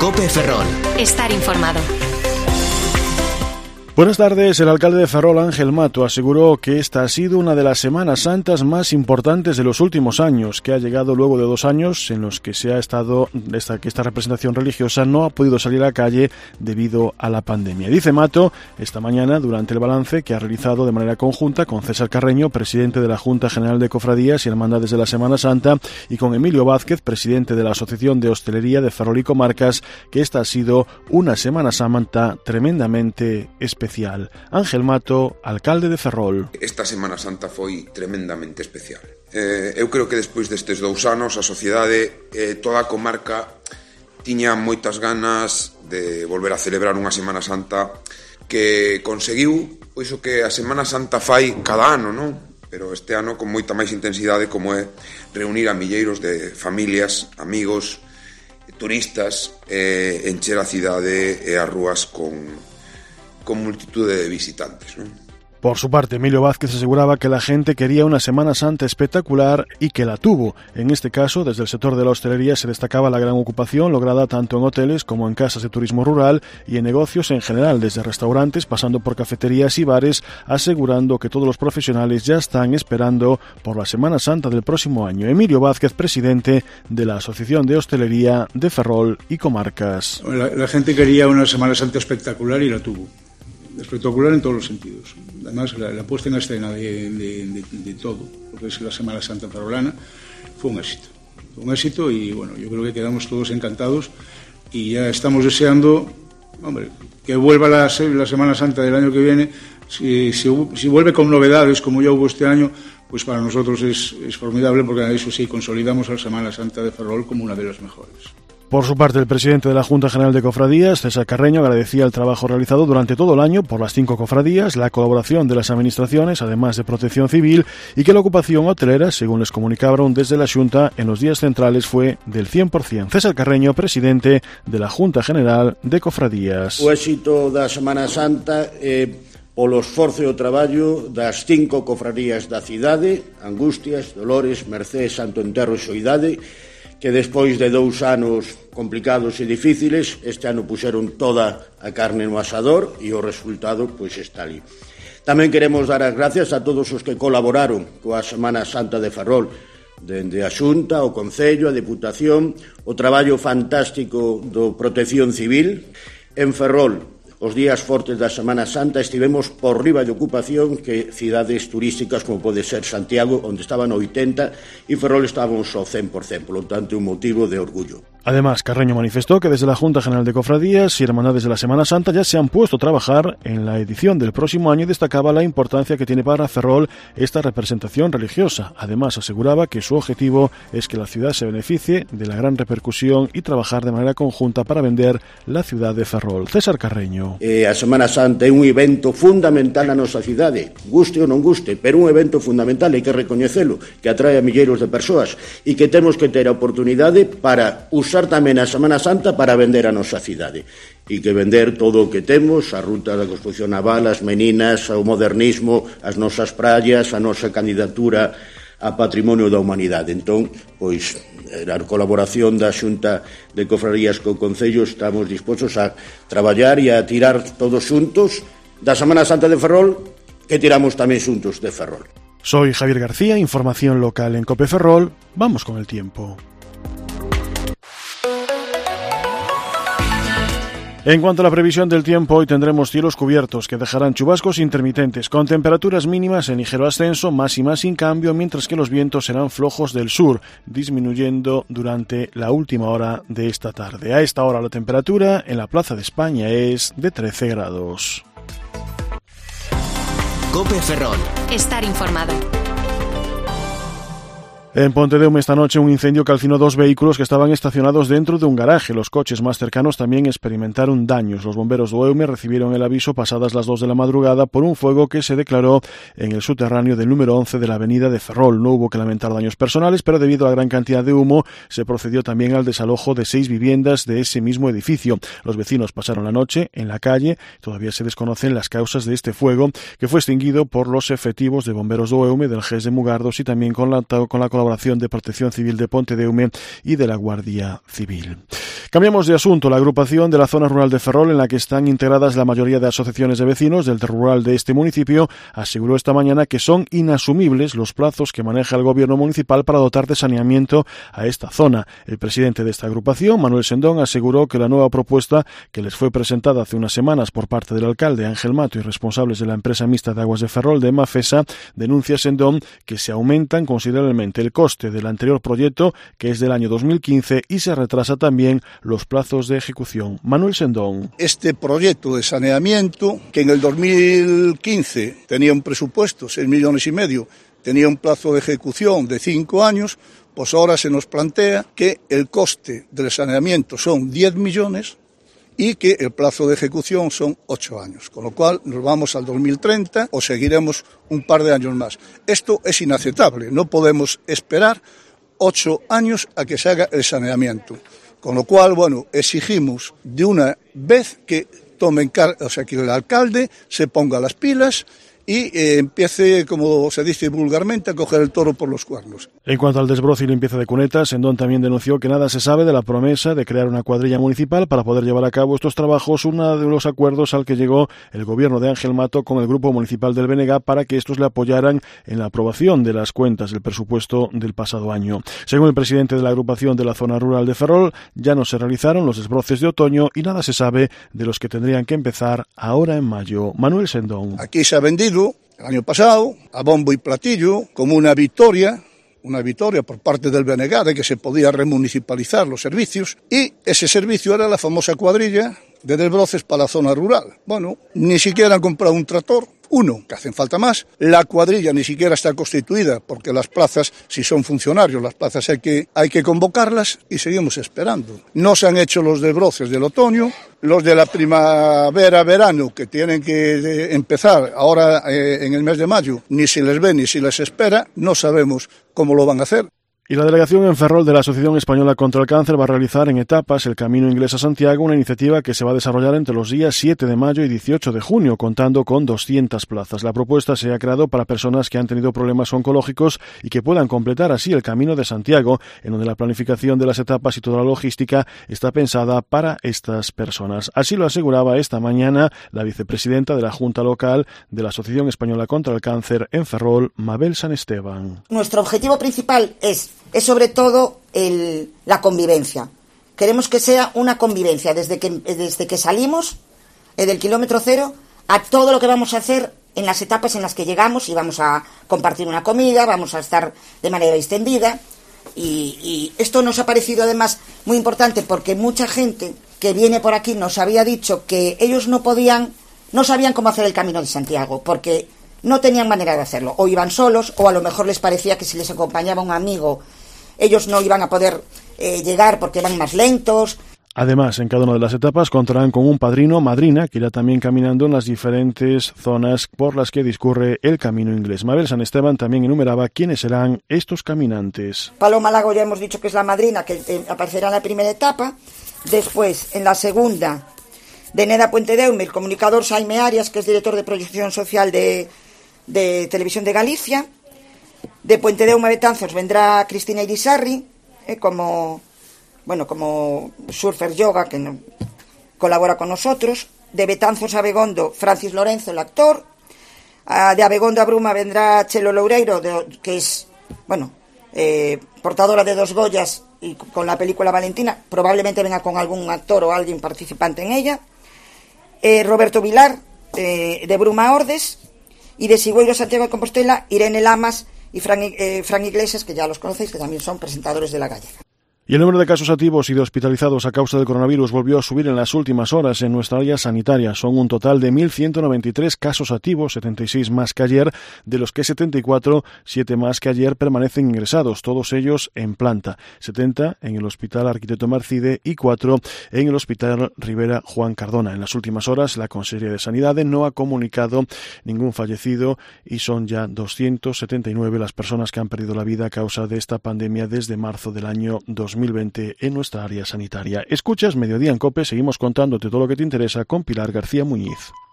COPE Ferrol. Estar informado. Buenas tardes. El alcalde de Ferrol, Ángel Mato, aseguró que esta ha sido una de las Semanas Santas más importantes de los últimos años, que ha llegado luego de 2 años en los que esta representación religiosa no ha podido salir a la calle debido a la pandemia. Dice Mato esta mañana, durante el balance que ha realizado de manera conjunta con César Carreño, presidente de la Junta General de Cofradías y Hermandades de la Semana Santa, y con Emilio Vázquez, presidente de la Asociación de Hostelería de Ferrol y Comarcas, que esta ha sido una Semana Santa tremendamente especial. Ángel Mato, alcalde de Ferrol. Esta Semana Santa foi tremendamente especial. Eu creo que despois destes 2 anos a sociedade, toda a comarca tiña moitas ganas de volver a celebrar unha Semana Santa que conseguiu pois o que a Semana Santa fai cada ano, non? Pero este ano con moita máis intensidade, como é reunir a milleiros de familias, amigos, turistas, encher a cidade e as rúas con multitude de visitantes, ¿no? Por su parte, Emilio Vázquez aseguraba que la gente quería una Semana Santa espectacular y que la tuvo. En este caso, desde el sector de la hostelería se destacaba la gran ocupación lograda tanto en hoteles como en casas de turismo rural y en negocios en general, desde restaurantes pasando por cafeterías y bares, asegurando que todos los profesionales ya están esperando por la Semana Santa del próximo año. Emilio Vázquez, presidente de la Asociación de Hostelería de Ferrol y Comarcas. La gente quería una Semana Santa espectacular y la tuvo. Espectacular en todos los sentidos. Además, la puesta en escena de todo lo que es la Semana Santa ferrolana fue un éxito. Fue un éxito y, bueno, yo creo que quedamos todos encantados y ya estamos deseando, hombre, que vuelva la Semana Santa del año que viene. Si vuelve con novedades como ya hubo este año, pues para nosotros es formidable, porque eso sí, consolidamos a la Semana Santa de Ferrol como una de las mejores. Por su parte, el presidente de la Junta General de Cofradías, César Carreño, agradecía el trabajo realizado durante todo el año por las 5 cofradías, la colaboración de las administraciones, además de Protección Civil, y que la ocupación hotelera, según les comunicaron desde la Xunta, en los días centrales fue del 100%. César Carreño, presidente de la Junta General de Cofradías. O éxito da Semana Santa polo esforzo e o traballo das 5 cofradías da cidade, Angustias, Dolores, Mercé, Santo Enterro e Soidade, que despois de 2 anos complicados e difíciles, este ano puxeron toda a carne no asador e o resultado pois está ali. Tamén queremos dar as gracias a todos os que colaboraron coa Semana Santa de Ferrol, dende a Xunta, o Concello, a Deputación, o traballo fantástico do Protección Civil. En Ferrol, os días fortes da Semana Santa estivemos por riba de ocupación que cidades turísticas como pode ser Santiago, onde estaban 80, e Ferrol estábamos ao 100%, por lo tanto un motivo de orgullo. Además, Carreño manifestó que desde la Junta General de Cofradías y Hermandades de la Semana Santa ya se han puesto a trabajar en la edición del próximo año y destacaba la importancia que tiene para Ferrol esta representación religiosa. Además, aseguraba que su objetivo es que la ciudad se beneficie de la gran repercusión y trabajar de manera conjunta para vender la ciudad de Ferrol. César Carreño. A Semana Santa é un evento fundamental na nosa cidade, guste ou non guste, pero un evento fundamental, hai que recoñecelo, que atrae a milleiros de persoas e que temos que ter a oportunidade para usar tamén a Semana Santa para vender a nosa cidade e que vender todo o que temos, a ruta da construcción naval, as meninas, o modernismo, as nosas praias, a nosa candidatura a Patrimonio da Humanidade. Entón, pois, a colaboración da Xunta de Cofradías co Concello, estamos dispostos a traballar e a tirar todos xuntos da Semana Santa de Ferrol, que tiramos tamén xuntos de Ferrol. Soy Javier García, información local en COPE Ferrol. Vamos con el tiempo. En cuanto a la previsión del tiempo, hoy tendremos cielos cubiertos que dejarán chubascos intermitentes, con temperaturas mínimas en ligero ascenso, máximas sin cambio, mientras que los vientos serán flojos del sur, disminuyendo durante la última hora de esta tarde. A esta hora la temperatura en la Plaza de España es de 13 grados. COPE Ferrol. Estar informado. En Pontedeume esta noche un incendio calcinó 2 vehículos que estaban estacionados dentro de un garaje. Los coches más cercanos también experimentaron daños. Los bomberos de Eume recibieron el aviso pasadas las 2 de la madrugada por un fuego que se declaró en el subterráneo del número 11 de la avenida de Ferrol. No hubo que lamentar daños personales, pero debido a la gran cantidad de humo se procedió también al desalojo de 6 viviendas de ese mismo edificio. Los vecinos pasaron la noche en la calle. Todavía se desconocen las causas de este fuego, que fue extinguido por los efectivos de bomberos de Eume, del GES de Mugardos y también con la colaboración de Protección Civil de Pontedeume y de la Guardia Civil. Cambiamos de asunto. La agrupación de la zona rural de Ferrol, en la que están integradas la mayoría de asociaciones de vecinos del rural de este municipio, aseguró esta mañana que son inasumibles los plazos que maneja el gobierno municipal para dotar de saneamiento a esta zona. El presidente de esta agrupación, Manuel Sendón, aseguró que la nueva propuesta que les fue presentada hace unas semanas por parte del alcalde Ángel Mato y responsables de la empresa mixta de aguas de Ferrol, de Mafesa, denuncia Sendón que se aumentan considerablemente el coste del anterior proyecto, que es del año 2015, y se retrasa también los plazos de ejecución. Manuel Sendón. Este proyecto de saneamiento, que en el 2015 tenía un presupuesto, 6,5 millones, tenía un plazo de ejecución de 5 años, pues ahora se nos plantea que el coste del saneamiento son 10 millones y que el plazo de ejecución son 8 años, con lo cual nos vamos al 2030 o seguiremos un par de años más. Esto es inaceptable, no podemos esperar 8 años a que se haga el saneamiento. Con lo cual, exigimos de una vez que que el alcalde se ponga las pilas y empiece, como se dice vulgarmente, a coger el toro por los cuernos. En cuanto al desbroce y limpieza de cunetas, Sendón también denunció que nada se sabe de la promesa de crear una cuadrilla municipal para poder llevar a cabo estos trabajos, uno de los acuerdos al que llegó el gobierno de Ángel Mato con el grupo municipal del BNG para que estos le apoyaran en la aprobación de las cuentas del presupuesto del pasado año. Según el presidente de la agrupación de la zona rural de Ferrol, ya no se realizaron los desbroces de otoño y nada se sabe de los que tendrían que empezar ahora en mayo. Manuel Sendón. Aquí se ha vendido el año pasado, a bombo y platillo, como una victoria por parte del BNG de que se podía remunicipalizar los servicios, y ese servicio era la famosa cuadrilla de desbroces para la zona rural. Ni siquiera han comprado un tractor, que hacen falta más. La cuadrilla ni siquiera está constituida, porque las plazas, si son funcionarios, las plazas hay que convocarlas, y seguimos esperando. No se han hecho los desbroces del otoño, los de la primavera-verano, que tienen que empezar ahora en el mes de mayo, ni se les ve ni se les espera, no sabemos cómo lo van a hacer. Y la delegación en Ferrol de la Asociación Española contra el Cáncer va a realizar en etapas el Camino Inglés a Santiago, una iniciativa que se va a desarrollar entre los días 7 de mayo y 18 de junio, contando con 200 plazas. La propuesta se ha creado para personas que han tenido problemas oncológicos y que puedan completar así el Camino de Santiago, en donde la planificación de las etapas y toda la logística está pensada para estas personas. Así lo aseguraba esta mañana la vicepresidenta de la Junta Local de la Asociación Española contra el Cáncer en Ferrol, Mabel San Esteban. Nuestro objetivo principal es sobre todo la convivencia. Queremos que sea una convivencia desde que salimos del kilómetro cero a todo lo que vamos a hacer en las etapas en las que llegamos, y vamos a compartir una comida, vamos a estar de manera extendida, y esto nos ha parecido además muy importante porque mucha gente que viene por aquí nos había dicho que ellos no sabían cómo hacer el Camino de Santiago porque no tenían manera de hacerlo, o iban solos, o a lo mejor les parecía que si les acompañaba un amigo ellos no iban a poder llegar porque van más lentos. Además, en cada una de las etapas contarán con un padrino o madrina que irá también caminando en las diferentes zonas por las que discurre el Camino Inglés. Mabel San Esteban también enumeraba quiénes serán estos caminantes. Paloma Lago ya hemos dicho que es la madrina, que aparecerá en la primera etapa. Después, en la segunda, de Neda Puente Deume, el comunicador Jaime Arias, que es director de proyección social de Televisión de Galicia. De Puente Deume a Betanzos vendrá Cristina Irisarri, como surfer yoga, que colabora con nosotros. De Betanzos a Abegondo, Francis Lorenzo, el actor. De Abegondo a Bruma vendrá Chelo Loureiro, que es, portadora de 2 Goyas y con la película Valentina. Probablemente venga con algún actor o alguien participante en ella. Roberto Vilar, de Bruma a Ordes. Y de Sigüeiro a Santiago de Compostela, Irene Lamas y Fran Iglesias, que ya los conocéis, que también son presentadores de La Gallega. Y el número de casos activos y de hospitalizados a causa del coronavirus volvió a subir en las últimas horas en nuestra área sanitaria. Son un total de 1.193 casos activos, 76 más que ayer, de los que 74, 7 más que ayer, permanecen ingresados, todos ellos en planta. 70 en el Hospital Arquitecto Marcide y 4 en el Hospital Rivera Juan Cardona. En las últimas horas, la Consellería de Sanidad no ha comunicado ningún fallecido y son ya 279 las personas que han perdido la vida a causa de esta pandemia desde marzo del año 2020 en nuestra área sanitaria. Escuchas Mediodía en COPE, seguimos contándote todo lo que te interesa con Pilar García Muñiz.